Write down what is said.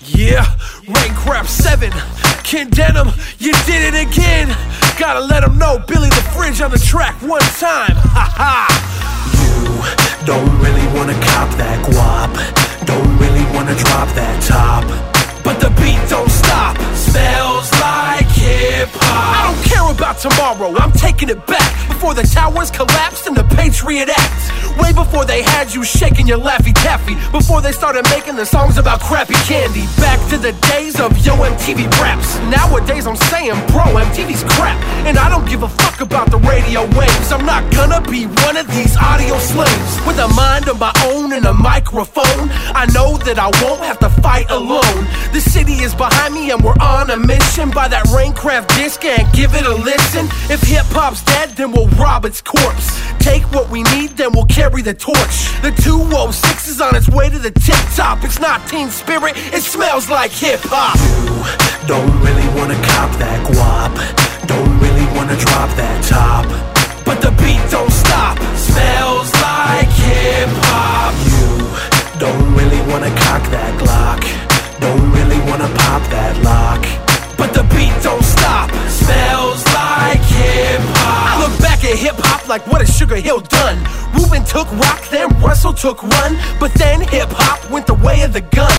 Yeah, Raincraft 7, Ken Denim, you did it again. Gotta let them know, Billy the Fridge on the track one time. Ha ha. You don't really wanna cop that guap, don't really wanna drop that top, but the beat don't stop. Smells like hip-hop. I don't care about tomorrow, I'm taking it back. Before the towers collapsed and the Patriot Act. Way before they had you shaking your Laffy Taffy. Before they started making the songs about crappy candy. Back to the days of Yo MTV raps. Nowadays I'm saying, bro, MTV's crap. And I don't give a fuck about the radio waves. I'm not gonna be one of these audio slaves. With a mind of my own and a microphone, I know that I won't have to fight alone. The city is behind me and we're on a mission. Buy that Raincraft disc and give it a listen. If hip-hop's dead, then we'll rob its corpse. Take what we need, then we'll carry the torch. The 206 is on its way to the tip top. It's not Teen Spirit, it smells like hip-hop. You don't really wanna cop that guap, don't really wanna drop that top, but the beat don't stop. Smells like hip-hop. You don't really wanna cock that Glock, don't really wanna pop that lock, but the beat don't stop. Smells like hip-hop. I look back at hip-hop like what has Sugar Hill done? Reuben took rock, then Russell took run, but then hip-hop went the way of the gun.